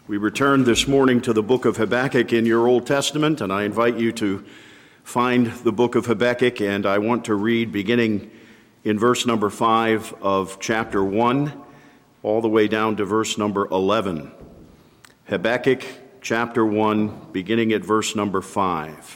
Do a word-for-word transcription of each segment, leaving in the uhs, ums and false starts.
We return this morning to the book of Habakkuk in your Old Testament, and I invite you to find the book of Habakkuk, and I want to read beginning in verse number five of chapter one, all the way down to verse number eleven. Habakkuk chapter one, beginning at verse number five.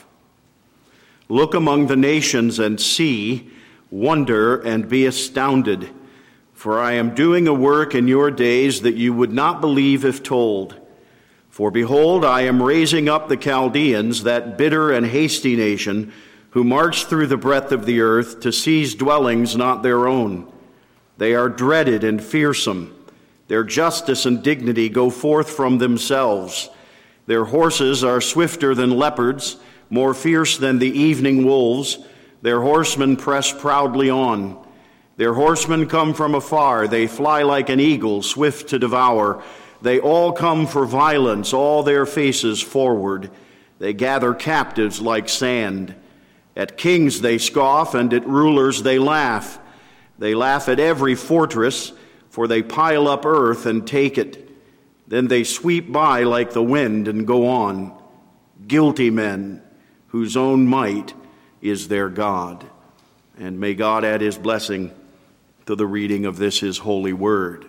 Look among the nations and see, wonder and be astounded. For I am doing a work in your days that you would not believe if told. For behold, I am raising up the Chaldeans, that bitter and hasty nation, who march through the breadth of the earth to seize dwellings not their own. They are dreaded and fearsome. Their justice and dignity go forth from themselves. Their horses are swifter than leopards, more fierce than the evening wolves. Their horsemen press proudly on. Their horsemen come from afar. They fly like an eagle, swift to devour. They all come for violence, all their faces forward. They gather captives like sand. At kings they scoff, and at rulers they laugh. They laugh at every fortress, for they pile up earth and take it. Then they sweep by like the wind and go on. Guilty men, whose own might is their God. And may God add his blessing to the reading of this, his holy word.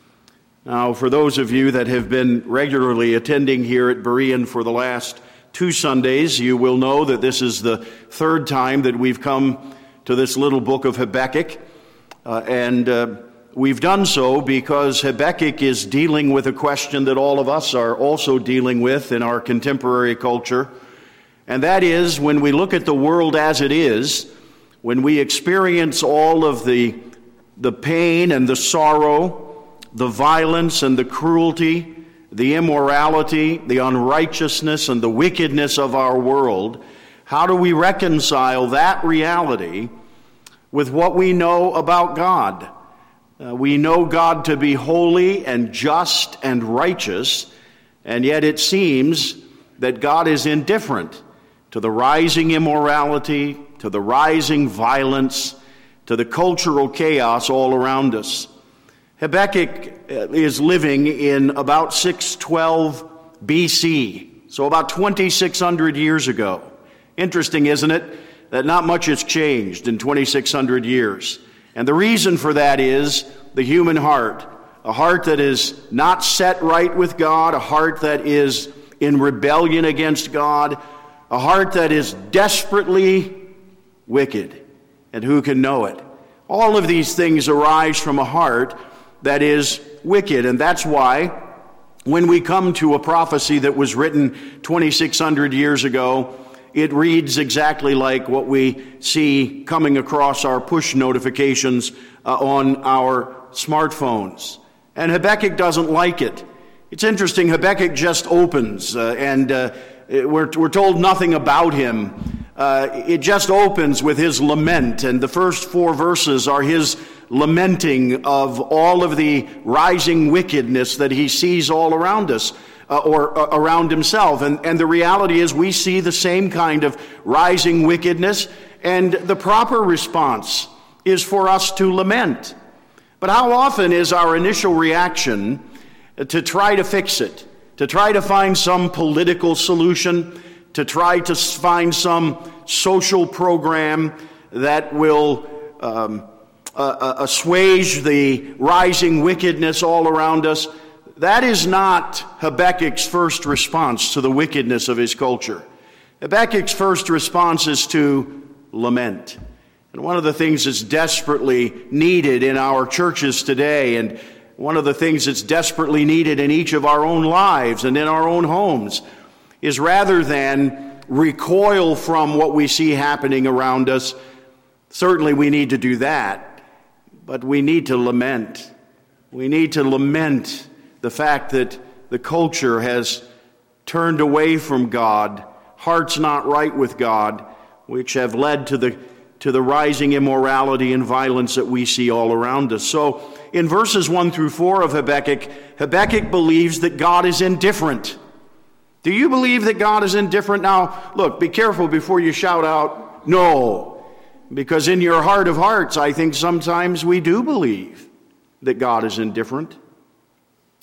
Now, for those of you that have been regularly attending here at Berean for the last two Sundays, you will know that this is the third time that we've come to this little book of Habakkuk. Uh, and uh, we've done so because Habakkuk is dealing with a question that all of us are also dealing with in our contemporary culture. And that is, when we look at the world as it is, when we experience all of the the pain and the sorrow, the violence and the cruelty, the immorality, the unrighteousness and the wickedness of our world, how do we reconcile that reality with what we know about God? Uh, we know God to be holy and just and righteous, and yet it seems that God is indifferent to the rising immorality, to the rising violence, to the cultural chaos all around us. Habakkuk is living in about six twelve B C, so about twenty-six hundred years ago. Interesting, isn't it, that not much has changed in twenty-six hundred years. And the reason for that is the human heart, a heart that is not set right with God, a heart that is in rebellion against God, a heart that is desperately wicked. And who can know it? All of these things arise from a heart that is wicked. And that's why when we come to a prophecy that was written twenty-six hundred years ago, it reads exactly like what we see coming across our push notifications uh, on our smartphones. And Habakkuk doesn't like it. It's interesting, Habakkuk just opens, uh, and uh, we're, we're told nothing about him. Uh, it just opens with his lament, and the first four verses are his lamenting of all of the rising wickedness that he sees all around us, uh, or uh, around himself. And, and the reality is we see the same kind of rising wickedness, and the proper response is for us to lament. But how often is our initial reaction to try to fix it, to try to find some political solution, to try to find some social program that will um, uh, assuage the rising wickedness all around us? That is not Habakkuk's first response to the wickedness of his culture. Habakkuk's first response is to lament. And one of the things that's desperately needed in our churches today, and one of the things that's desperately needed in each of our own lives and in our own homes, is rather than recoil from what we see happening around us, certainly we need to do that, but we need to lament. We need to lament the fact that the culture has turned away from God, hearts not right with God, which have led to the to the rising immorality and violence that we see all around us. So in verses one through four of Habakkuk, Habakkuk believes that God is indifferent. Do you believe that God is indifferent? Now, look, be careful before you shout out, no, because in your heart of hearts, I think sometimes we do believe that God is indifferent.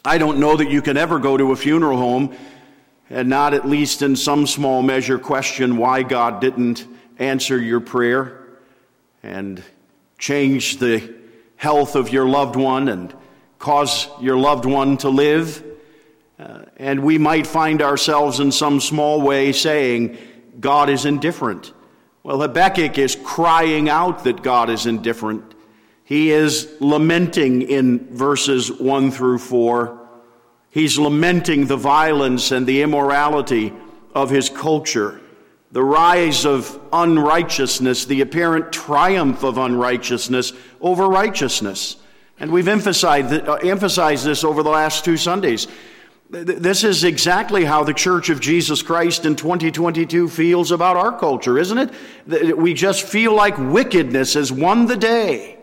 I don't know that you can ever go to a funeral home and not, at least in some small measure, question why God didn't answer your prayer and change the health of your loved one and cause your loved one to live. Uh, and we might find ourselves in some small way saying, God is indifferent. Well, Habakkuk is crying out that God is indifferent. He is lamenting in verses one through four. He's lamenting the violence and the immorality of his culture, the rise of unrighteousness, the apparent triumph of unrighteousness over righteousness. And we've emphasized, uh, emphasized this over the last two Sundays. This is exactly how the Church of Jesus Christ in twenty twenty-two feels about our culture, isn't it? We just feel like wickedness has won the day.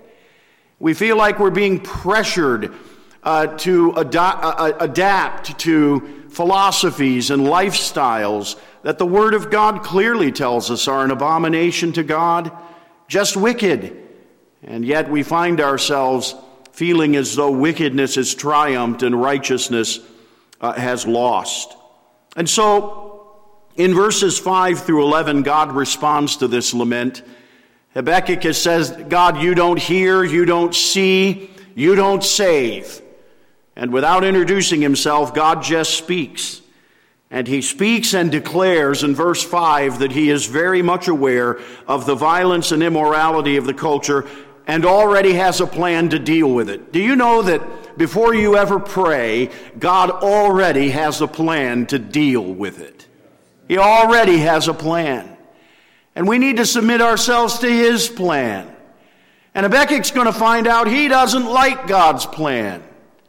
We feel like we're being pressured uh, to ad- uh, adapt to philosophies and lifestyles that the Word of God clearly tells us are an abomination to God, just wicked. And yet we find ourselves feeling as though wickedness has triumphed and righteousness uh, has lost. And so in verses five through eleven, God responds to this lament. Habakkuk says, God, you don't hear, you don't see, you don't save. And without introducing himself, God just speaks. And he speaks and declares in verse five that he is very much aware of the violence and immorality of the culture and already has a plan to deal with it. Do you know that before you ever pray, God already has a plan to deal with it? He already has a plan. And we need to submit ourselves to his plan. And Habakkuk's going to find out he doesn't like God's plan.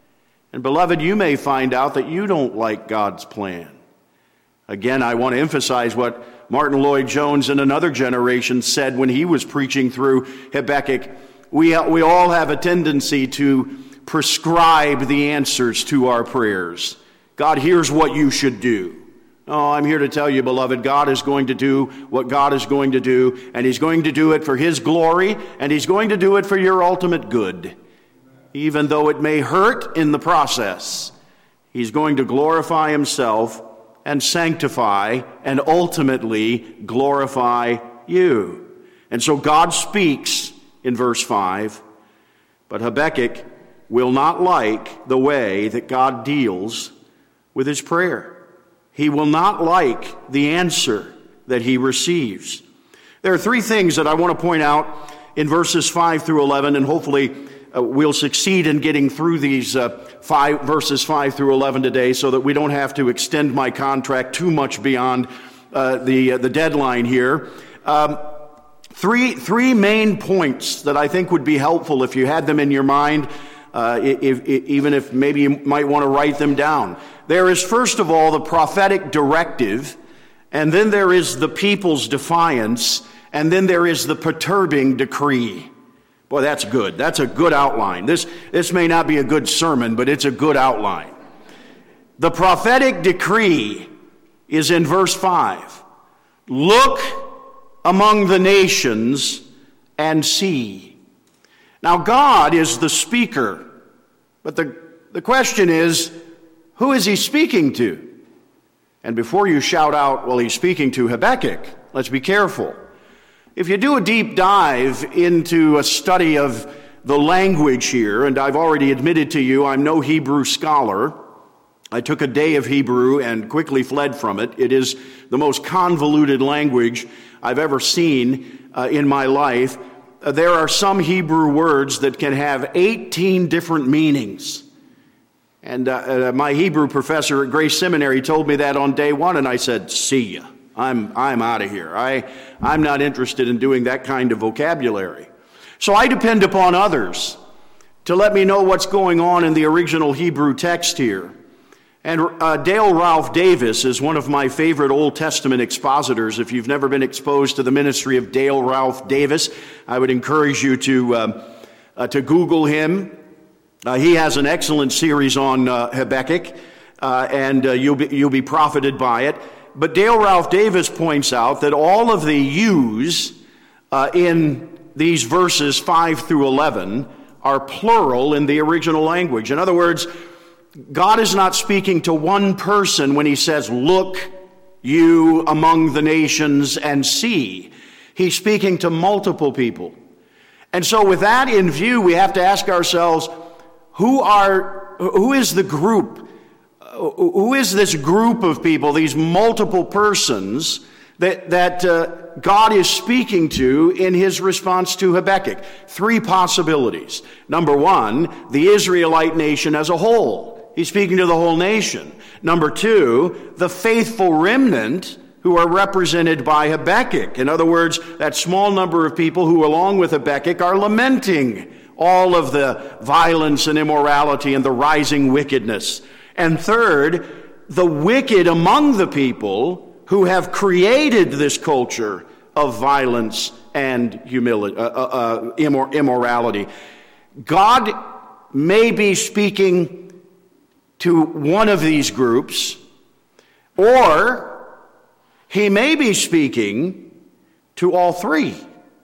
And beloved, you may find out that you don't like God's plan. Again, I want to emphasize what Martin Lloyd-Jones in another generation said when he was preaching through Habakkuk. We, we all have a tendency to prescribe the answers to our prayers. God, here's what you should do. Oh, I'm here to tell you, beloved, God is going to do what God is going to do, and he's going to do it for his glory, and he's going to do it for your ultimate good. Even though it may hurt in the process, he's going to glorify himself and sanctify and ultimately glorify you. And so God speaks in verse five, but Habakkuk will not like the way that God deals with his prayer. He will not like the answer that he receives. There are three things that I want to point out in verses five through eleven, and hopefully uh, we'll succeed in getting through these uh, five verses five through eleven today so that we don't have to extend my contract too much beyond uh, the, uh, the deadline here. Um, three, three main points that I think would be helpful if you had them in your mind, uh, if, if, even if maybe you might want to write them down. There is, first of all, the prophetic directive, and then there is the people's defiance, and then there is the perturbing decree. Boy, that's good. That's a good outline. This, this may not be a good sermon, but it's a good outline. The prophetic decree is in verse five. Look among the nations and see. Now, God is the speaker, but the, the question is, who is he speaking to? And before you shout out, well, he's speaking to Habakkuk, let's be careful. If you do a deep dive into a study of the language here, and I've already admitted to you I'm no Hebrew scholar. I took a day of Hebrew and quickly fled from it. It is the most convoluted language I've ever seen uh, in my life. Uh, there are some Hebrew words that can have eighteen different meanings. And uh, uh, my Hebrew professor at Grace Seminary told me that on day one, and I said, see ya. I'm, I'm out of here. I, I'm not interested in doing that kind of vocabulary. So I depend upon others to let me know what's going on in the original Hebrew text here. And uh, Dale Ralph Davis is one of my favorite Old Testament expositors. If you've never been exposed to the ministry of Dale Ralph Davis, I would encourage you to, uh, uh, to Google him. Uh, he has an excellent series on uh, Habakkuk, uh, and uh, you'll be, you'll be profited by it. But Dale Ralph Davis points out that all of the yous uh, in these verses five through eleven are plural in the original language. In other words, God is not speaking to one person when he says, look you among the nations and see. He's speaking to multiple people. And so with that in view, we have to ask ourselves, who are, who is the group? Who is this group of people, these multiple persons that, that uh, God is speaking to in his response to Habakkuk? Three possibilities. Number one, the Israelite nation as a whole. He's speaking to the whole nation. Number two, the faithful remnant who are represented by Habakkuk. In other words, that small number of people who, along with Habakkuk, are lamenting all of the violence and immorality and the rising wickedness. And third, the wicked among the people who have created this culture of violence and humility, uh, uh, immor- immorality. God may be speaking to one of these groups, or he may be speaking to all three.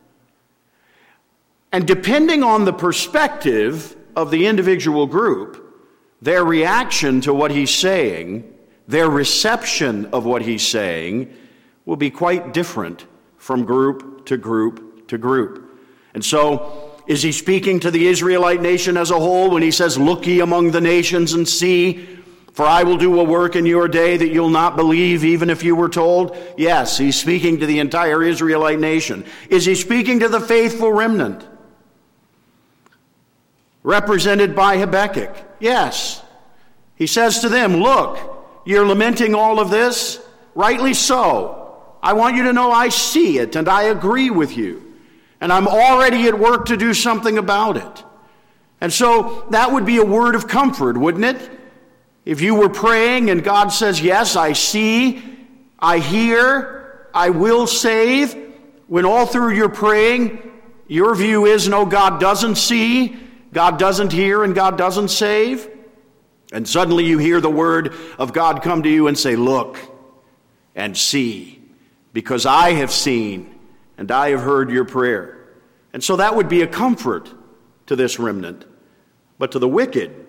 And depending on the perspective of the individual group, their reaction to what he's saying, their reception of what he's saying, will be quite different from group to group to group. And so, is he speaking to the Israelite nation as a whole when he says, look ye among the nations and see, for I will do a work in your day that you'll not believe, even if you were told? Yes, he's speaking to the entire Israelite nation. Is he speaking to the faithful remnant, represented by Habakkuk? Yes. He says to them, look, you're lamenting all of this? Rightly so. I want you to know I see it and I agree with you. And I'm already at work to do something about it. And so that would be a word of comfort, wouldn't it? If you were praying and God says, yes, I see, I hear, I will save, when all through your praying, your view is, no, God doesn't see, God doesn't hear, and God doesn't save, and suddenly you hear the word of God come to you and say, look and see, because I have seen and I have heard your prayer. And so that would be a comfort to this remnant. But to the wicked,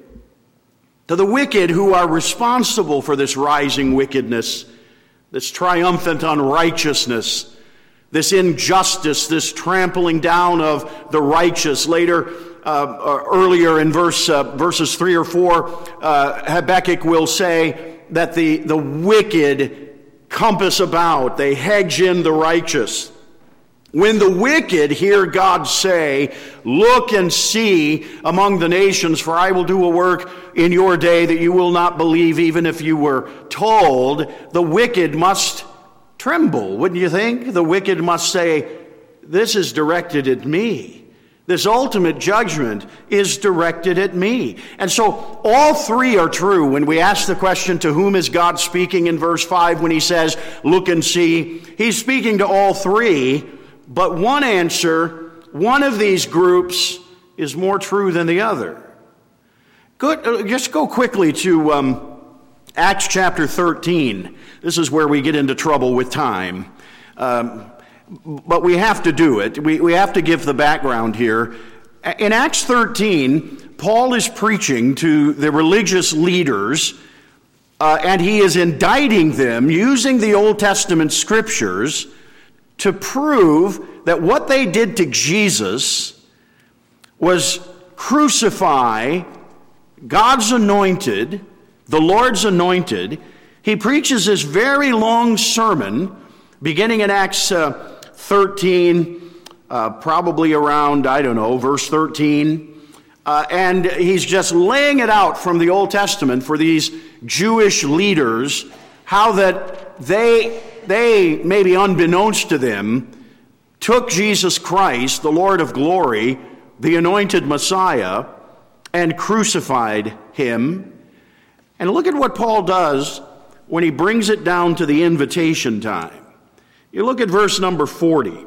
to the wicked who are responsible for this rising wickedness, this triumphant unrighteousness, this injustice, this trampling down of the righteous. Later, uh, earlier in verse uh, verses three or four, uh, Habakkuk will say that the, the wicked compass about, they hedge in the righteous. When the wicked hear God say, look and see among the nations, for I will do a work in your day that you will not believe, even if you were told, the wicked must tremble, wouldn't you think? The wicked must say, this is directed at me. This ultimate judgment is directed at me. And so all three are true when we ask the question, to whom is God speaking in verse five when he says, look and see? He's speaking to all three. But one answer, one of these groups, is more true than the other. Good. Uh, just go quickly to um, Acts chapter thirteen. This is where we get into trouble with time. Um, but we have to do it. We, we have to give the background here. In Acts thirteen, Paul is preaching to the religious leaders, uh, and he is indicting them using the Old Testament scriptures to prove that what they did to Jesus was crucify God's anointed, the Lord's anointed. He preaches this very long sermon, beginning in Acts uh, thirteen, uh, probably around, I don't know, verse thirteen. Uh, and he's just laying it out from the Old Testament for these Jewish leaders, how that they... They, maybe unbeknownst to them, took Jesus Christ, the Lord of glory, the anointed Messiah, and crucified him. And look at what Paul does when he brings it down to the invitation time. You look at verse number forty.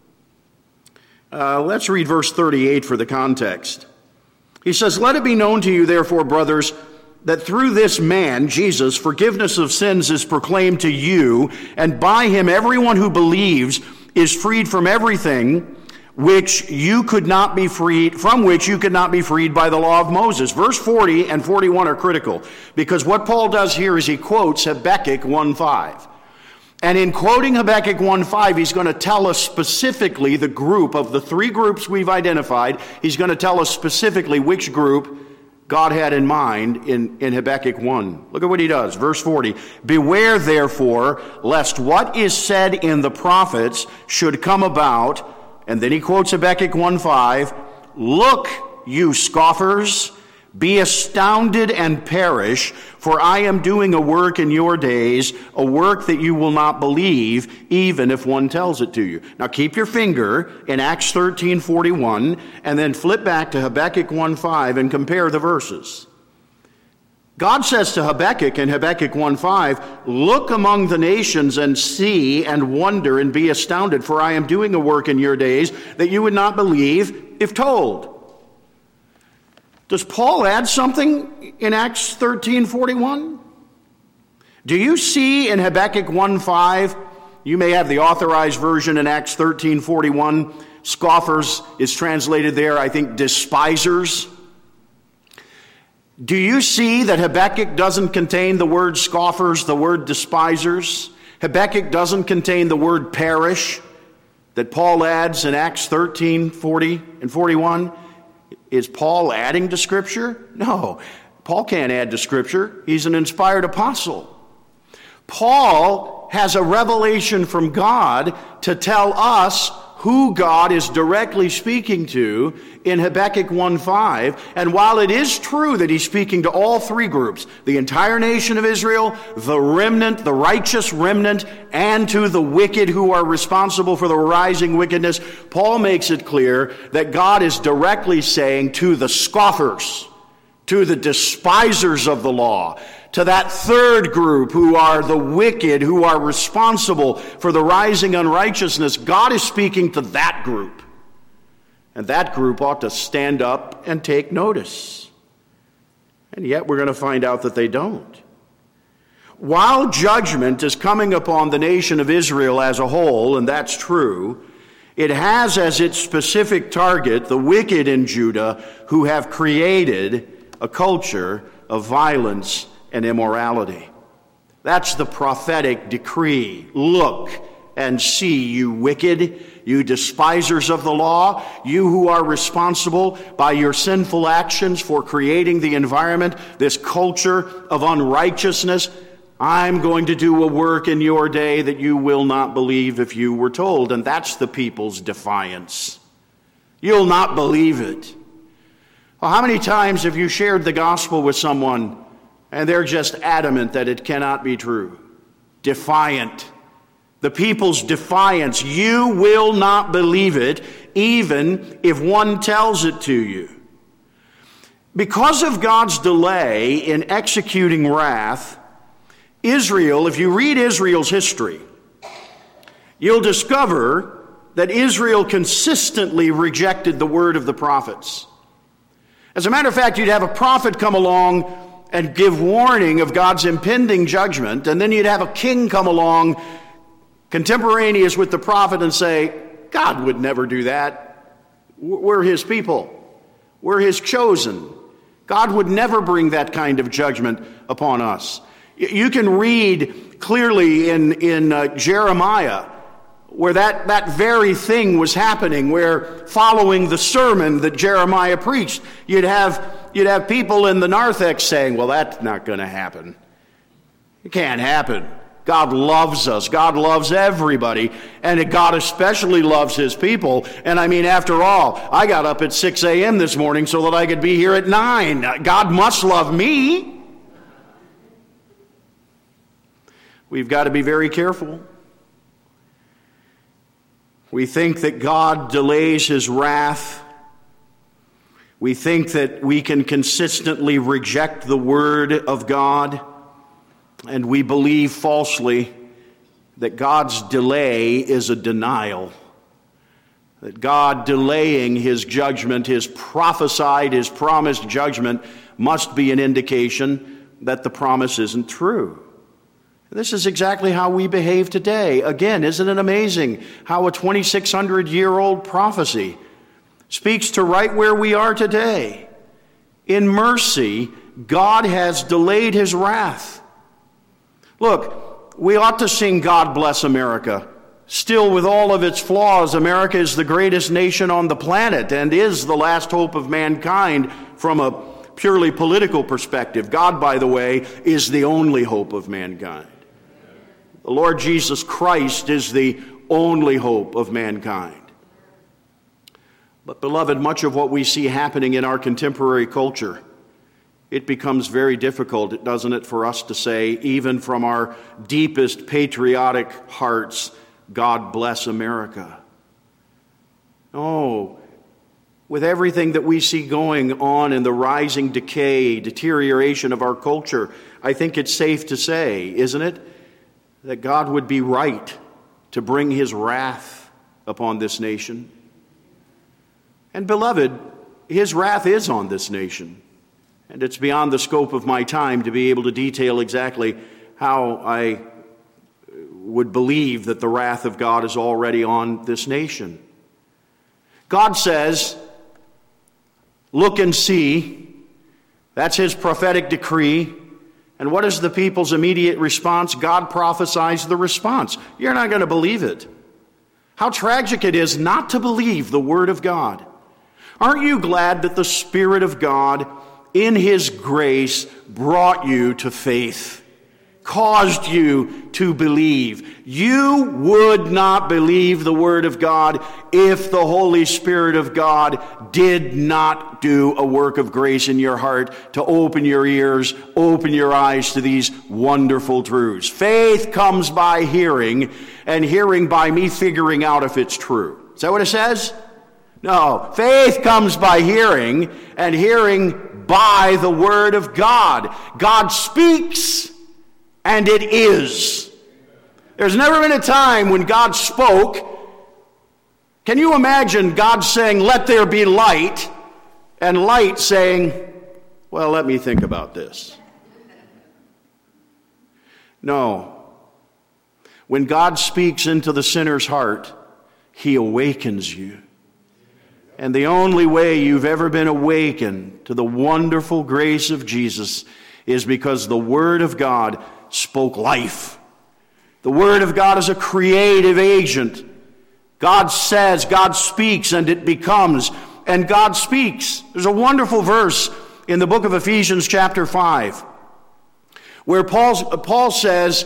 Uh, let's read verse thirty-eight for the context. He says, let it be known to you, therefore, brothers, that through this man, Jesus, forgiveness of sins is proclaimed to you, and by him everyone who believes is freed from everything which you could not be freed, from which you could not be freed by the law of Moses. Verse forty and forty-one are critical, because what Paul does here is he quotes Habakkuk one five. And in quoting Habakkuk one five, he's going to tell us specifically the group of the three groups we've identified. He's going to tell us specifically which group God had in mind in, in Habakkuk one. Look at what he does. Verse forty. Beware, therefore, lest what is said in the prophets should come about. And then he quotes Habakkuk one five. Look, you scoffers, be astounded and perish, for I am doing a work in your days, a work that you will not believe, even if one tells it to you. Now keep your finger in Acts thirteen forty-one, and then flip back to Habakkuk one five and compare the verses. God says to Habakkuk in Habakkuk one five, look among the nations and see and wonder and be astounded, for I am doing a work in your days that you would not believe if told. Does Paul add something in Acts thirteen forty-one? Do you see in Habakkuk one five, you may have the authorized version in Acts thirteen forty-one, scoffers is translated there, I think, despisers. Do you see that Habakkuk doesn't contain the word scoffers, the word despisers? Habakkuk doesn't contain the word perish that Paul adds in Acts thirteen forty and forty-one. Is Paul adding to Scripture? No. Paul can't add to Scripture. He's an inspired apostle. Paul has a revelation from God to tell us who God is directly speaking to in Habakkuk one five. And while it is true that he's speaking to all three groups, the entire nation of Israel, the remnant, the righteous remnant, and to the wicked who are responsible for the rising wickedness, Paul makes it clear that God is directly saying to the scoffers, to the despisers of the law, to that third group who are the wicked, who are responsible for the rising unrighteousness, God is speaking to that group. And that group ought to stand up and take notice. And yet we're going to find out that they don't. While judgment is coming upon the nation of Israel as a whole, and that's true, it has as its specific target the wicked in Judah who have created a culture of violence and immorality. That's the prophetic decree. Look and see, you wicked, you despisers of the law, you who are responsible by your sinful actions for creating the environment, this culture of unrighteousness. I'm going to do a work in your day that you will not believe if you were told. And that's the people's defiance. You'll not believe it. Well, how many times have you shared the gospel with someone and they're just adamant that it cannot be true? Defiant. The people's defiance. You will not believe it, even if one tells it to you. Because of God's delay in executing wrath, Israel, if you read Israel's history, you'll discover that Israel consistently rejected the word of the prophets. As a matter of fact, you'd have a prophet come along and give warning of God's impending judgment, and then you'd have a king come along contemporaneous with the prophet and say, God would never do that. We're his people. We're his chosen. God would never bring that kind of judgment upon us. You can read clearly in, in uh, Jeremiah where that, that very thing was happening, where following the sermon that Jeremiah preached, you'd have, you'd have people in the narthex saying, well, that's not going to happen. It can't happen. God loves us. God loves everybody. And God especially loves his people. And I mean, after all, I got up at six a.m. this morning so that I could be here at nine. God must love me. We've got to be very careful. We think that God delays his wrath. We think that we can consistently reject the word of God. And we believe falsely that God's delay is a denial. That God delaying his judgment, his prophesied, his promised judgment, must be an indication that the promise isn't true. This is exactly how we behave today. Again, isn't it amazing how a twenty-six hundred year old prophecy speaks to right where we are today? In mercy, God has delayed his wrath. Look, we ought to sing God Bless America. Still, with all of its flaws, America is the greatest nation on the planet and is the last hope of mankind from a purely political perspective. God, by the way, is the only hope of mankind. The Lord Jesus Christ is the only hope of mankind. But, beloved, much of what we see happening in our contemporary culture, it becomes very difficult, doesn't it, for us to say, even from our deepest patriotic hearts, God bless America. No, with everything that we see going on in the rising decay, deterioration of our culture, I think it's safe to say, isn't it, that God would be right to bring his wrath upon this nation. And beloved, his wrath is on this nation. And it's beyond the scope of my time to be able to detail exactly how I would believe that the wrath of God is already on this nation. God says, look and see. That's his prophetic decree. And what is the people's immediate response? God prophesies the response. You're not going to believe it. How tragic it is not to believe the word of God. Aren't you glad that the Spirit of God, in his grace, brought you to faith, caused you to believe? You would not believe the word of God if the Holy Spirit of God did not do a work of grace in your heart to open your ears, open your eyes to these wonderful truths. Faith comes by hearing, and hearing by me figuring out if it's true. Is that what it says? No. Faith comes by hearing, and hearing by the word of God. God speaks, and it is. There's never been a time when God spoke. Can you imagine God saying, let there be light, and light saying, well, let me think about this? No. When God speaks into the sinner's heart, he awakens you. And the only way you've ever been awakened to the wonderful grace of Jesus is because the Word of God spoke life. The Word of God is a creative agent. God says, God speaks, and it becomes. And God speaks. There's a wonderful verse in the book of Ephesians chapter five where Paul's, Paul says,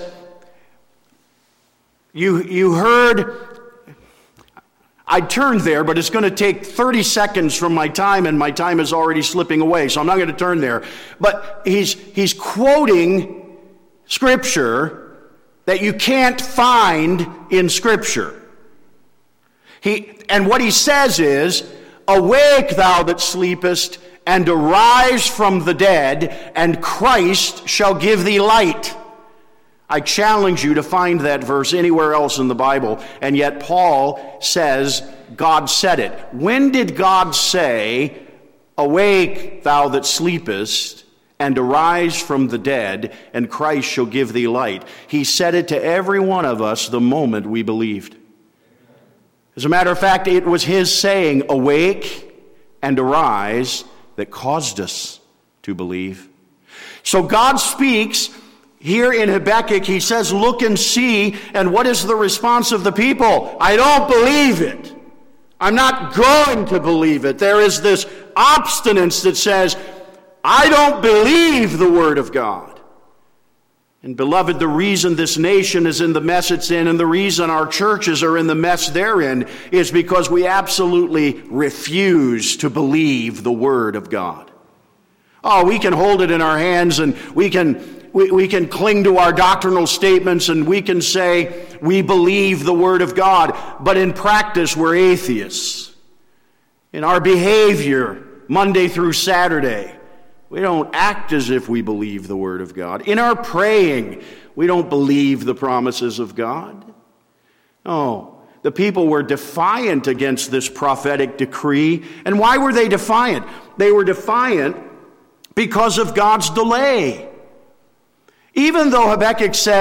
you, you heard... I turned there, but it's going to take thirty seconds from my time, and my time is already slipping away, so I'm not going to turn there. But he's, he's quoting Scripture that you can't find in Scripture. He, and what he says is, awake thou that sleepest, and arise from the dead, and Christ shall give thee light. I challenge you to find that verse anywhere else in the Bible, and yet Paul says God said it. When did God say, awake thou that sleepest, and arise from the dead, and Christ shall give thee light? He said it to every one of us the moment we believed. As a matter of fact, it was his saying, awake and arise, that caused us to believe. So God speaks. Here in Habakkuk, he says, look and see. And what is the response of the people? I don't believe it. I'm not going to believe it. There is this obstinance that says, I don't believe the word of God. And beloved, the reason this nation is in the mess it's in, and the reason our churches are in the mess they're in, is because we absolutely refuse to believe the word of God. Oh, we can hold it in our hands, and we can... We, we can cling to our doctrinal statements, and we can say we believe the Word of God, but in practice we're atheists. In our behavior, Monday through Saturday, we don't act as if we believe the Word of God. In our praying, we don't believe the promises of God. No, the people were defiant against this prophetic decree. And why were they defiant? They were defiant because of God's delay. Even though Habakkuk said,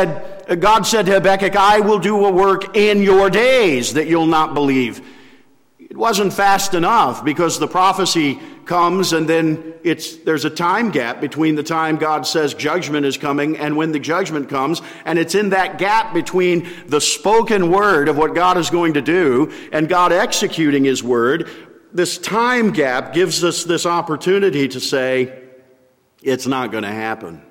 God said to Habakkuk, I will do a work in your days that you'll not believe. It wasn't fast enough, because the prophecy comes and then it's there's a time gap between the time God says judgment is coming and when the judgment comes. And it's in that gap between the spoken word of what God is going to do and God executing his word. This time gap gives us this opportunity to say, it's not going to happen.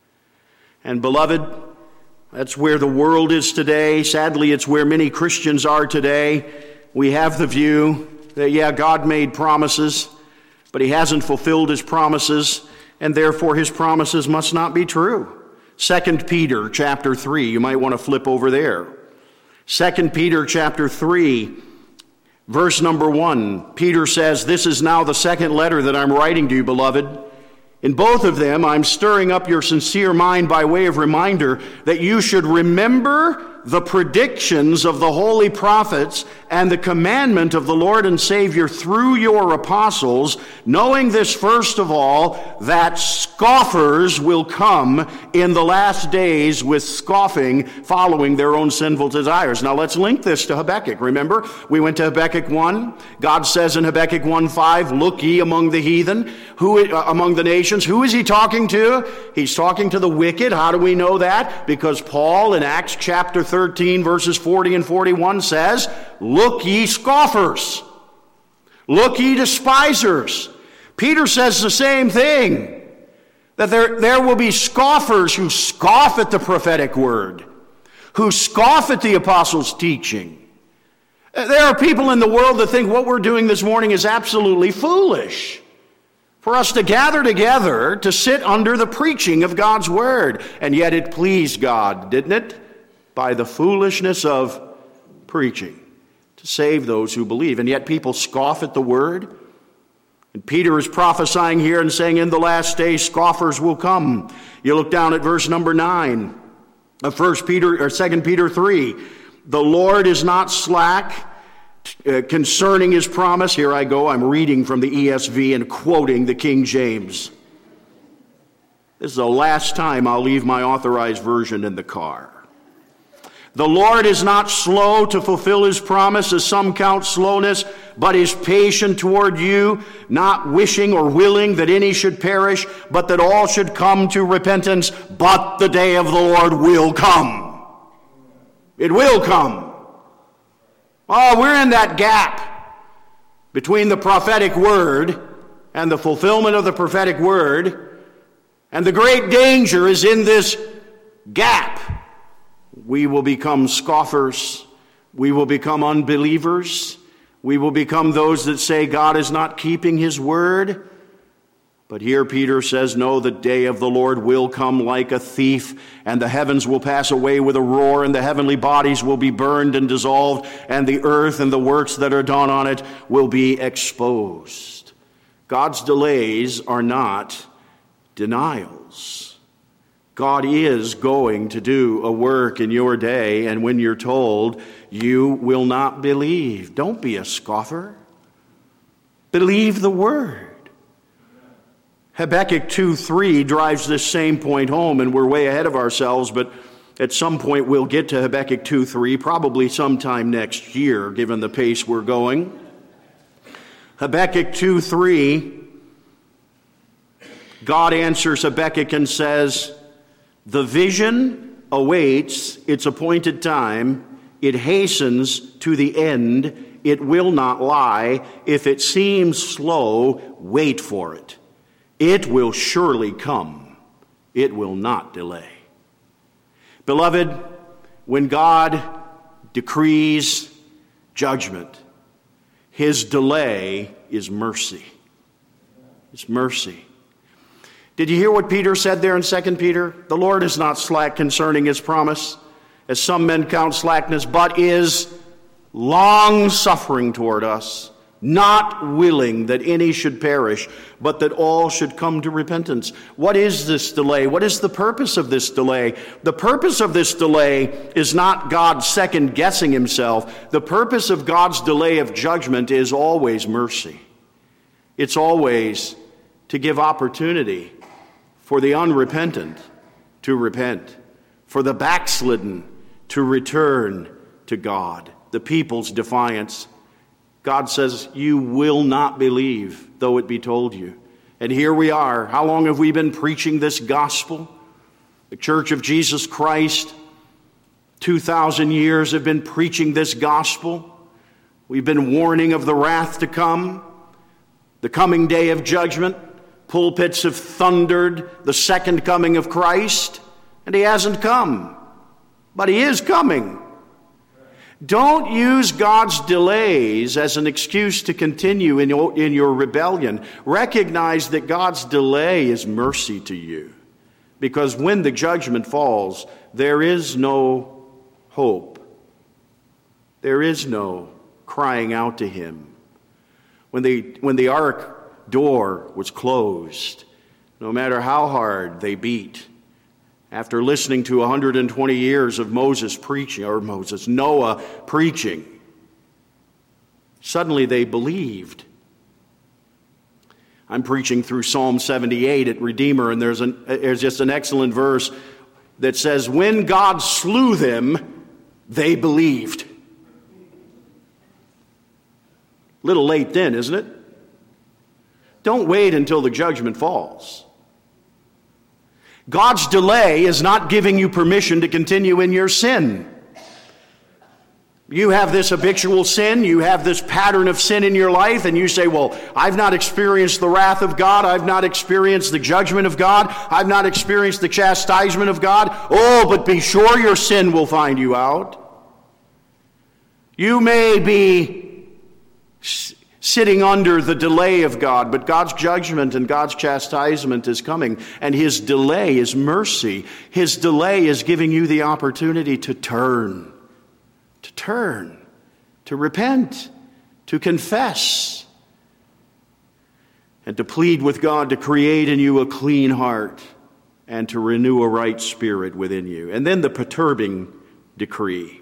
And beloved, that's where the world is today. Sadly, it's where many Christians are today. We have the view that, yeah, God made promises, but he hasn't fulfilled his promises, and therefore his promises must not be true. Second Peter chapter three, you might want to flip over there. Second Peter chapter three, verse number one, Peter says, this is now the second letter that I'm writing to you, beloved. In both of them, I'm stirring up your sincere mind by way of reminder that you should remember the predictions of the holy prophets and the commandment of the Lord and Savior through your apostles, knowing this first of all, that scoffers will come in the last days with scoffing, following their own sinful desires. Now let's link this to Habakkuk. Remember, we went to Habakkuk one. God says in Habakkuk one five, look ye among the heathen, who uh, among the nations. Who is he talking to? He's talking to the wicked. How do we know that? Because Paul in Acts chapter thirteen, verses forty and forty-one says, look ye scoffers, look ye despisers. Peter says the same thing, that there, there will be scoffers who scoff at the prophetic word, who scoff at the apostles' teaching. There are people in the world that think what we're doing this morning is absolutely foolish. For us to gather together to sit under the preaching of God's word. And yet it pleased God, didn't it? By the foolishness of preaching to save those who believe. And yet people scoff at the word. And Peter is prophesying here and saying in the last days scoffers will come. You look down at verse number nine of First Peter or Second Peter three. The Lord is not slack uh, concerning his promise. Here I go. I'm reading from the E S V and quoting the King James. This is the last time I'll leave my authorized version in the car. The Lord is not slow to fulfill his promise, as some count slowness, but is patient toward you, not wishing or willing that any should perish, but that all should come to repentance. But the day of the Lord will come. It will come. Oh, we're in that gap between the prophetic word and the fulfillment of the prophetic word. And the great danger is in this gap. We will become scoffers. We will become unbelievers. We will become those that say God is not keeping his word. But here Peter says, no, the day of the Lord will come like a thief, and the heavens will pass away with a roar, and the heavenly bodies will be burned and dissolved, and the earth and the works that are done on it will be exposed. God's delays are not denials. God is going to do a work in your day, and when you're told, you will not believe. Don't be a scoffer. Believe the word. Habakkuk two three drives this same point home, and we're way ahead of ourselves, but at some point we'll get to Habakkuk two three, probably sometime next year, given the pace we're going. Habakkuk two three, God answers Habakkuk and says, the vision awaits its appointed time. It hastens to the end. It will not lie. If it seems slow, wait for it. It will surely come. It will not delay. Beloved, when God decrees judgment, his delay is mercy. It's mercy. Did you hear what Peter said there in Second Peter? The Lord is not slack concerning his promise, as some men count slackness, but is long-suffering toward us, not willing that any should perish, but that all should come to repentance. What is this delay? What is the purpose of this delay? The purpose of this delay is not God second-guessing himself. The purpose of God's delay of judgment is always mercy. It's always to give opportunity for the unrepentant to repent, for the backslidden to return to God. The people's defiance. God says, you will not believe, though it be told you. And here we are. How long have we been preaching this gospel? The Church of Jesus Christ, two thousand years have been preaching this gospel. We've been warning of the wrath to come, the coming day of judgment. Pulpits have thundered the second coming of Christ, and he hasn't come, but he is coming. Don't use God's delays as an excuse to continue in your, in your rebellion. Recognize that God's delay is mercy to you, because when the judgment falls, there is no hope. There is no crying out to him. When the, when the ark door was closed, no matter how hard they beat, after listening to one hundred twenty years of Moses preaching, or Moses, Noah preaching, suddenly they believed. I'm preaching through Psalm seventy-eight at Redeemer, and there's, an, there's just an excellent verse that says, when God slew them, they believed. Little late then, isn't it? Don't wait until the judgment falls. God's delay is not giving you permission to continue in your sin. You have this habitual sin, you have this pattern of sin in your life, and you say, well, I've not experienced the wrath of God, I've not experienced the judgment of God, I've not experienced the chastisement of God. Oh, but be sure your sin will find you out. You may be sitting under the delay of God, but God's judgment and God's chastisement is coming, and his delay is mercy. His delay is giving you the opportunity to turn, to turn, to repent, to confess, and to plead with God to create in you a clean heart and to renew a right spirit within you. And then the perturbing decree.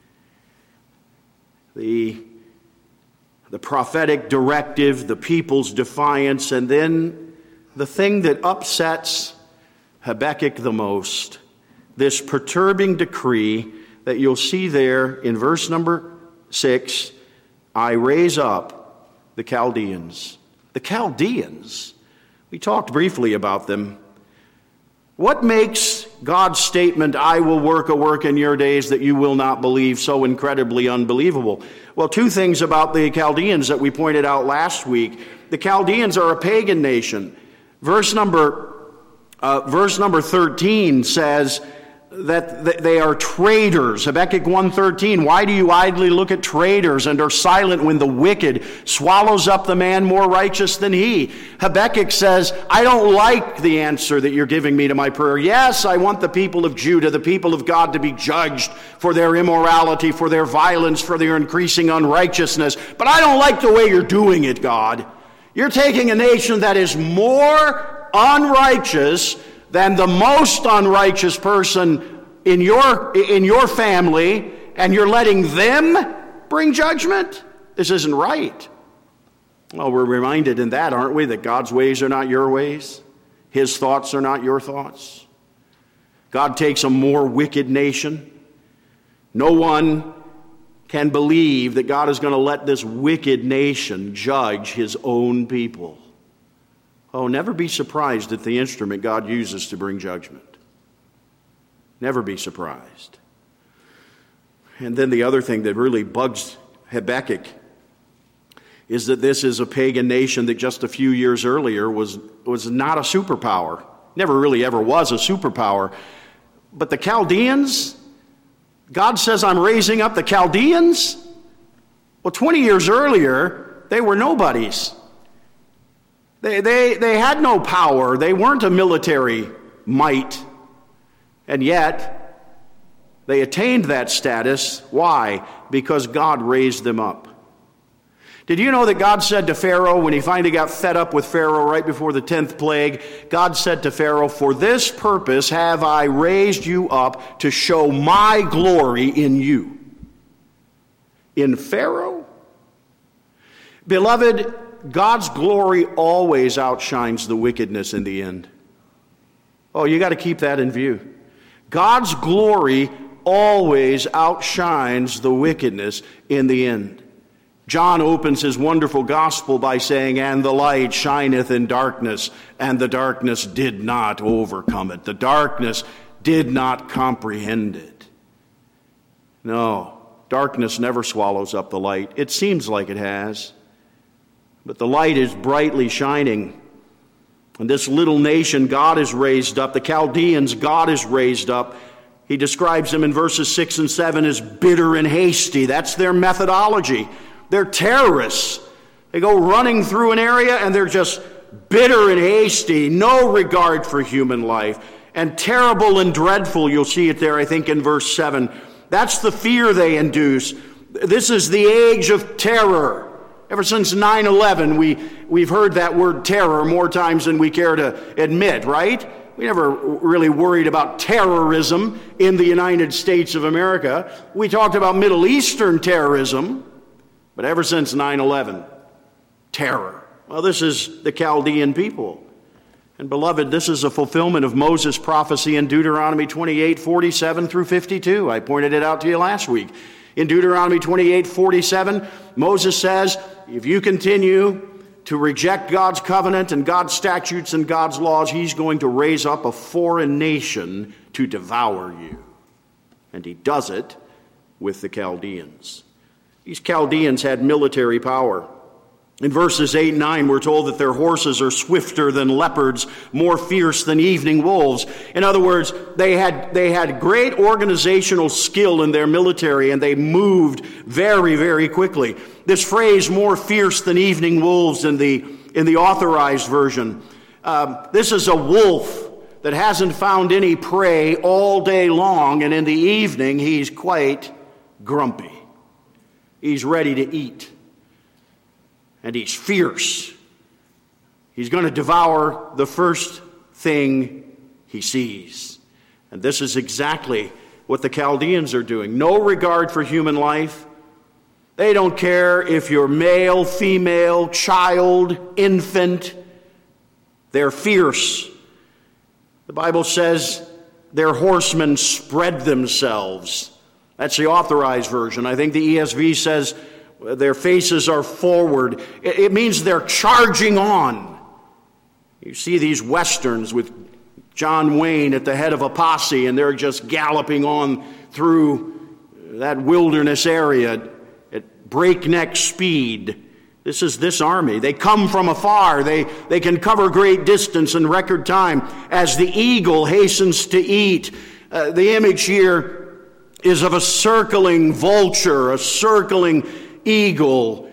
The The prophetic directive, the people's defiance, and then the thing that upsets Habakkuk the most, this perturbing decree that you'll see there in verse number six, I raise up the Chaldeans. The Chaldeans, we talked briefly about them. What makes God's statement, I will work a work in your days that you will not believe, so incredibly unbelievable? Well, two things about the Chaldeans that we pointed out last week. The Chaldeans are a pagan nation. Verse number, uh, verse number thirteen says that they are traitors. Habakkuk one thirteen, why do you idly look at traitors and are silent when the wicked swallows up the man more righteous than he? Habakkuk says, I don't like the answer that you're giving me to my prayer. Yes, I want the people of Judah, the people of God, to be judged for their immorality, for their violence, for their increasing unrighteousness. But I don't like the way you're doing it, God. You're taking a nation that is more unrighteous than the most unrighteous person in your, in your family, and you're letting them bring judgment? This isn't right. Well, we're reminded in that, aren't we, that God's ways are not your ways? His thoughts are not your thoughts. God takes a more wicked nation. No one can believe that God is going to let this wicked nation judge his own people. Oh, never be surprised at the instrument God uses to bring judgment. Never be surprised. And then the other thing that really bugs Habakkuk is that this is a pagan nation that just a few years earlier was, was not a superpower. Never really ever was a superpower. But the Chaldeans, God says, I'm raising up the Chaldeans? Well, twenty years earlier, they were nobodies. They, they, they had no power. They weren't a military might. And yet, they attained that status. Why? Because God raised them up. Did you know that God said to Pharaoh, when he finally got fed up with Pharaoh right before the tenth plague, God said to Pharaoh, for this purpose have I raised you up to show my glory in you. In Pharaoh? Beloved, God's glory always outshines the wickedness in the end. Oh, you got to keep that in view. God's glory always outshines the wickedness in the end. John opens his wonderful gospel by saying, "And the light shineth in darkness, and the darkness did not overcome it." The darkness did not comprehend it. No, darkness never swallows up the light. It seems like it has, but the light is brightly shining. And this little nation God has raised up, the Chaldeans God has raised up, he describes them in verses six and seven as bitter and hasty. That's their methodology. They're terrorists. They go running through an area and they're just bitter and hasty, no regard for human life. And terrible and dreadful, you'll see it there, I think, in verse seven. That's the fear they induce. This is the age of terror. Ever since nine eleven, we, we've heard that word terror more times than we care to admit, right? We never really worried about terrorism in the United States of America. We talked about Middle Eastern terrorism, but ever since nine eleven, terror. Well, this is the Chaldean people. And beloved, this is a fulfillment of Moses' prophecy in Deuteronomy twenty-eight, forty-seven through fifty-two. I pointed it out to you last week. In Deuteronomy twenty-eight, forty-seven, Moses says, if you continue to reject God's covenant and God's statutes and God's laws, he's going to raise up a foreign nation to devour you. And he does it with the Chaldeans. These Chaldeans had military power. In verses eight and nine, we're told that their horses are swifter than leopards, more fierce than evening wolves. In other words, they had, they had great organizational skill in their military, and they moved very, very quickly. This phrase, more fierce than evening wolves, in the, in the authorized version, um, this is a wolf that hasn't found any prey all day long, and in the evening, he's quite grumpy. He's ready to eat. And he's fierce. He's going to devour the first thing he sees. And this is exactly what the Chaldeans are doing. No regard for human life. They don't care if you're male, female, child, infant. They're fierce. The Bible says their horsemen spread themselves. That's the authorized version. I think the E S V says their faces are forward. It means they're charging on. You see these westerns with John Wayne at the head of a posse, and they're just galloping on through that wilderness area at breakneck speed. This is this army. They come from afar. They, they can cover great distance in record time as the eagle hastens to eat. Uh, the image here is of a circling vulture, a circling eagle,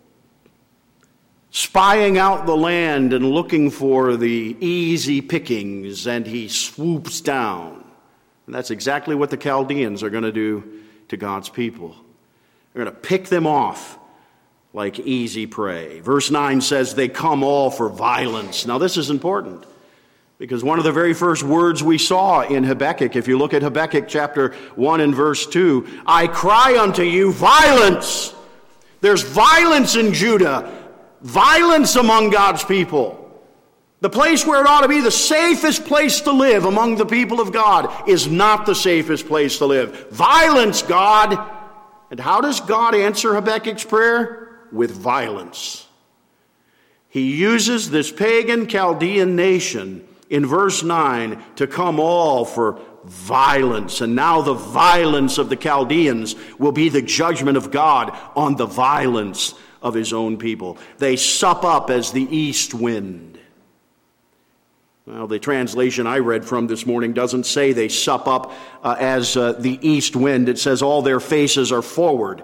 spying out the land and looking for the easy pickings, and he swoops down. And that's exactly what the Chaldeans are going to do to God's people. They're going to pick them off like easy prey. Verse nine says they come all for violence. Now this is important, because one of the very first words we saw in Habakkuk, if you look at Habakkuk chapter one and verse two, I cry unto you violence. There's violence in Judah, violence among God's people. The place where it ought to be the safest place to live among the people of God is not the safest place to live. Violence, God. And how does God answer Habakkuk's prayer? With violence. He uses this pagan Chaldean nation in verse nine to come all for violence. And now the violence of the Chaldeans will be the judgment of God on the violence of his own people. They sup up as the east wind. Well, the translation I read from this morning doesn't say they sup up uh, as uh, the east wind. It says all their faces are forward.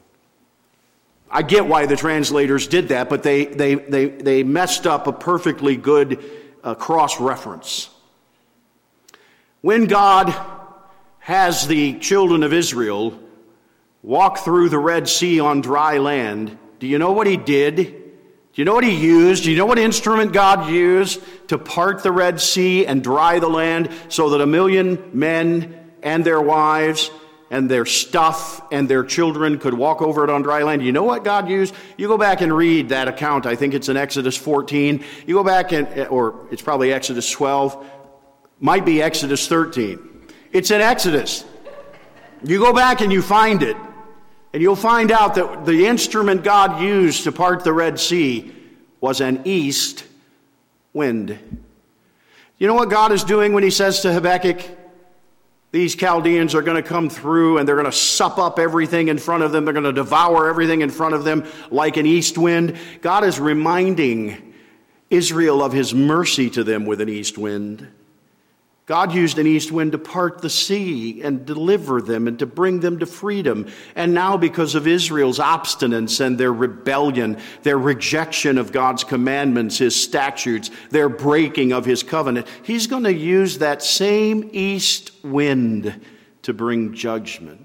I get why the translators did that, but they they they, they messed up a perfectly good uh, cross-reference. When God has the children of Israel walk through the Red Sea on dry land, do you know what he did? Do you know what he used? Do you know what instrument God used to part the Red Sea and dry the land so that a million men and their wives and their stuff and their children could walk over it on dry land? You know what God used? You go back and read that account. I think it's in Exodus fourteen. You go back and, or it's probably Exodus twelve. Might be Exodus thirteen. It's in Exodus. You go back and you find it, and you'll find out that the instrument God used to part the Red Sea was an east wind. You know what God is doing when he says to Habakkuk, these Chaldeans are going to come through and they're going to sup up everything in front of them. They're going to devour everything in front of them like an east wind. God is reminding Israel of his mercy to them with an east wind. God used an east wind to part the sea and deliver them and to bring them to freedom. And now, because of Israel's obstinance and their rebellion, their rejection of God's commandments, his statutes, their breaking of his covenant, he's going to use that same east wind to bring judgment.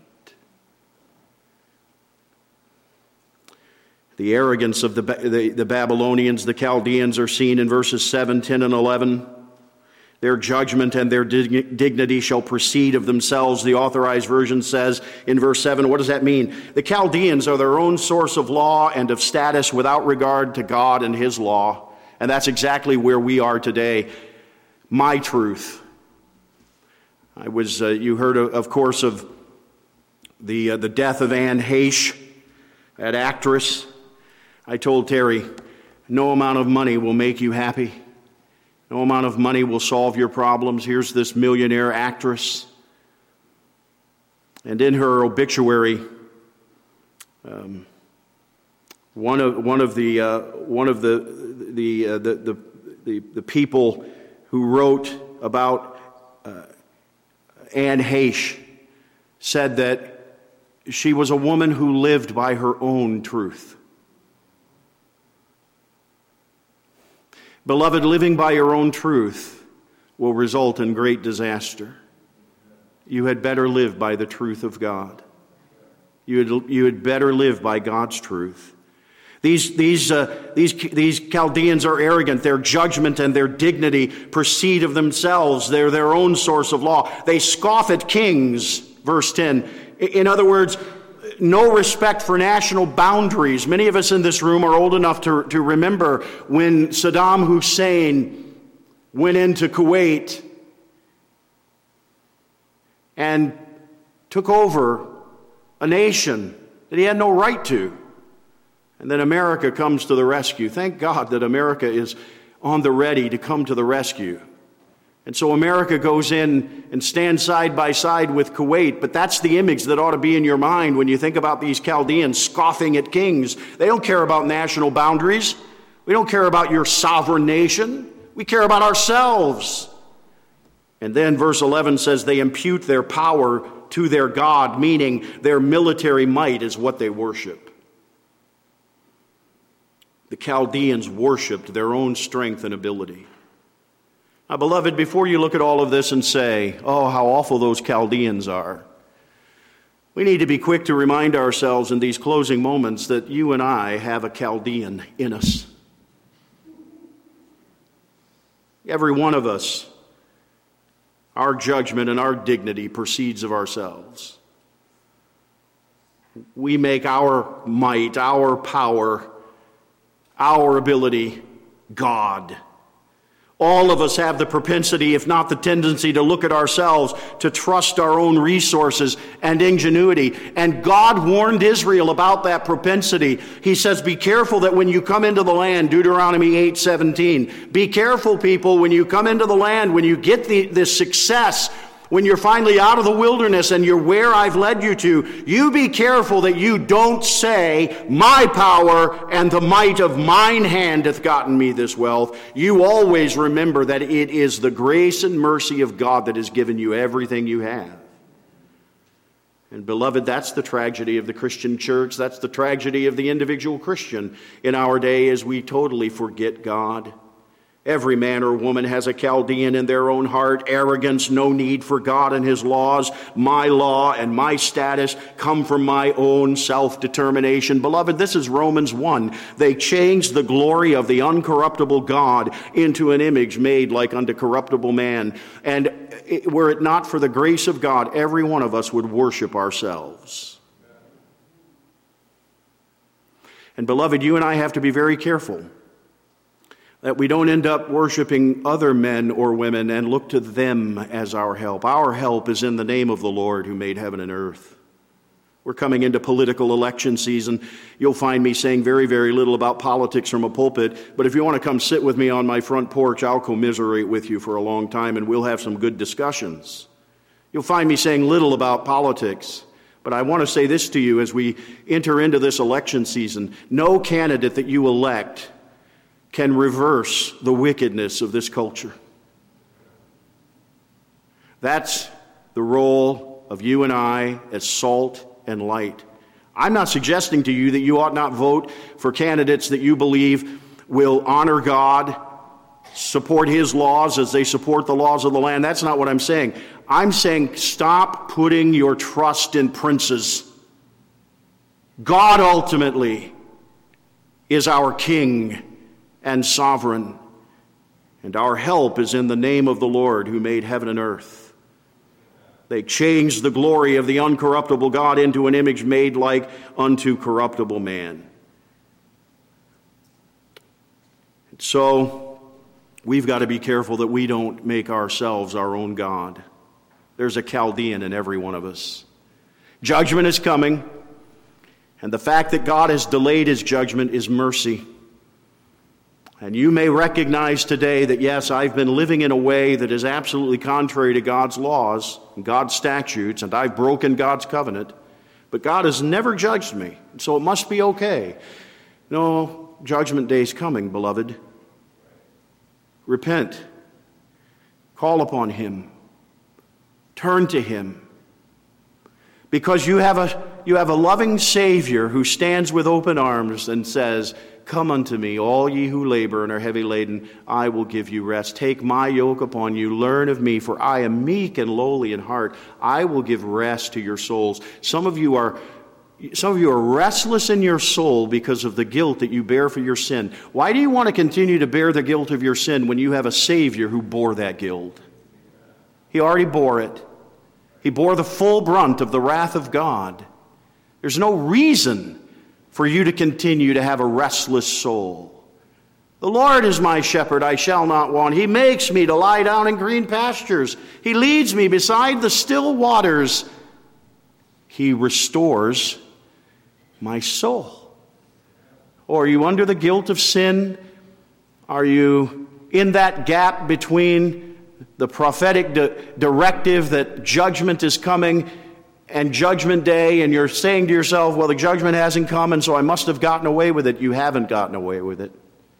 The arrogance of the, the, the Babylonians, the Chaldeans, are seen in verses seven, ten, and eleven. Their judgment and their dignity shall proceed of themselves, the Authorized Version says in verse seven. What does that mean? The Chaldeans are their own source of law and of status without regard to God and his law. And that's exactly where we are today. My truth. I was, uh, you heard, of, of course, of the, uh, the death of Anne Heche, that actress. I told Terry, no amount of money will make you happy. No amount of money will solve your problems. Here's this millionaire actress. And in her obituary, um, one of one of the uh, one of the the, uh, the the the the people who wrote about uh, Anne Heche said that she was a woman who lived by her own truth. Beloved, living by your own truth will result in great disaster. You had better live by the truth of God. You had, you had better live by God's truth. These, these, uh, these, these Chaldeans are arrogant. Their judgment and their dignity proceed of themselves. They're their own source of law. They scoff at kings, verse ten. In other words, no respect for national boundaries. Many of us in this room are old enough to, to remember when Saddam Hussein went into Kuwait and took over a nation that he had no right to. And then America comes to the rescue. Thank God that America is on the ready to come to the rescue. And so America goes in and stands side by side with Kuwait, but that's the image that ought to be in your mind when you think about these Chaldeans scoffing at kings. They don't care about national boundaries. We don't care about your sovereign nation. We care about ourselves. And then verse eleven says they impute their power to their God, meaning their military might is what they worship. The Chaldeans worshiped their own strength and ability. Now, beloved, before you look at all of this and say, oh, how awful those Chaldeans are, we need to be quick to remind ourselves in these closing moments that you and I have a Chaldean in us. Every one of us, our judgment and our dignity proceeds of ourselves. We make our might, our power, our ability God. All of us have the propensity, if not the tendency, to look at ourselves, to trust our own resources and ingenuity. And God warned Israel about that propensity. He says, be careful that when you come into the land, Deuteronomy eight seventeen, be careful, people, when you come into the land, when you get the, this success, when you're finally out of the wilderness and you're where I've led you to, you be careful that you don't say, my power and the might of mine hand hath gotten me this wealth. You always remember that it is the grace and mercy of God that has given you everything you have. And beloved, that's the tragedy of the Christian church. That's the tragedy of the individual Christian in our day, as we totally forget God. Every man or woman has a Chaldean in their own heart. Arrogance, no need for God and his laws. My law and my status come from my own self-determination. Beloved, this is Romans one. They changed the glory of the uncorruptible God into an image made like unto corruptible man. And it, were it not for the grace of God, every one of us would worship ourselves. And beloved, you and I have to be very careful that we don't end up worshiping other men or women and look to them as our help. Our help is in the name of the Lord who made heaven and earth. We're coming into political election season. You'll find me saying very, very little about politics from a pulpit, but if you want to come sit with me on my front porch, I'll commiserate with you for a long time and we'll have some good discussions. You'll find me saying little about politics, but I want to say this to you as we enter into this election season. No candidate that you elect can reverse the wickedness of this culture. That's the role of you and I as salt and light. I'm not suggesting to you that you ought not vote for candidates that you believe will honor God, support His laws as they support the laws of the land. That's not what I'm saying. I'm saying stop putting your trust in princes. God ultimately is our King and sovereign, and our help is in the name of the Lord who made heaven and earth. They changed the glory of the uncorruptible God into an image made like unto corruptible man. So we've got to be careful that we don't make ourselves our own God. There's a Chaldean in every one of us. Judgment is coming, and the fact that God has delayed His judgment is mercy. And you may recognize today that, yes, I've been living in a way that is absolutely contrary to God's laws and God's statutes, and I've broken God's covenant, but God has never judged me, so it must be okay. No, judgment day's coming, beloved. Repent. Call upon Him. Turn to Him. Because you have a, you have a loving Savior who stands with open arms and says, "Come unto me, all ye who labor and are heavy laden, I will give you rest. Take my yoke upon you, learn of me, for I am meek and lowly in heart. I will give rest to your souls." Some of you are some of you are restless in your soul because of the guilt that you bear for your sin. Why do you want to continue to bear the guilt of your sin when you have a Savior who bore that guilt? He already bore it. He bore the full brunt of the wrath of God. There's no reason for you to continue to have a restless soul. The Lord is my shepherd, I shall not want. He makes me to lie down in green pastures. He leads me beside the still waters. He restores my soul. Or are you under the guilt of sin? Are you in that gap between the prophetic di- directive that judgment is coming and judgment day, and you're saying to yourself, well, the judgment hasn't come, and so I must have gotten away with it? You haven't gotten away with it.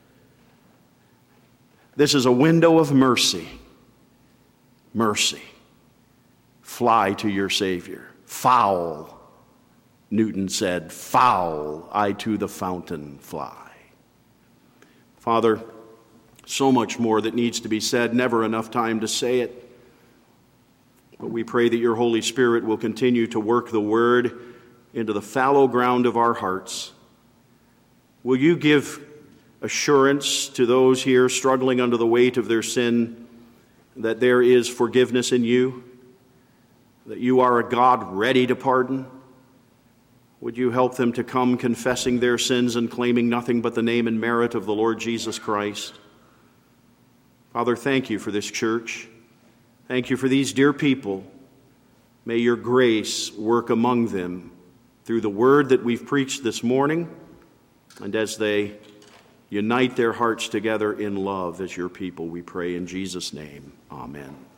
This is a window of mercy. Mercy. Fly to your Savior. Foul, Newton said, foul, I to the fountain fly. Father, so much more that needs to be said, never enough time to say it. But we pray that your Holy Spirit will continue to work the word into the fallow ground of our hearts. Will you give assurance to those here struggling under the weight of their sin that there is forgiveness in you, that you are a God ready to pardon? Would you help them to come confessing their sins and claiming nothing but the name and merit of the Lord Jesus Christ? Father, thank you for this church. Thank you for these dear people. May your grace work among them through the word that we've preached this morning, and as they unite their hearts together in love as your people, we pray in Jesus' name. Amen.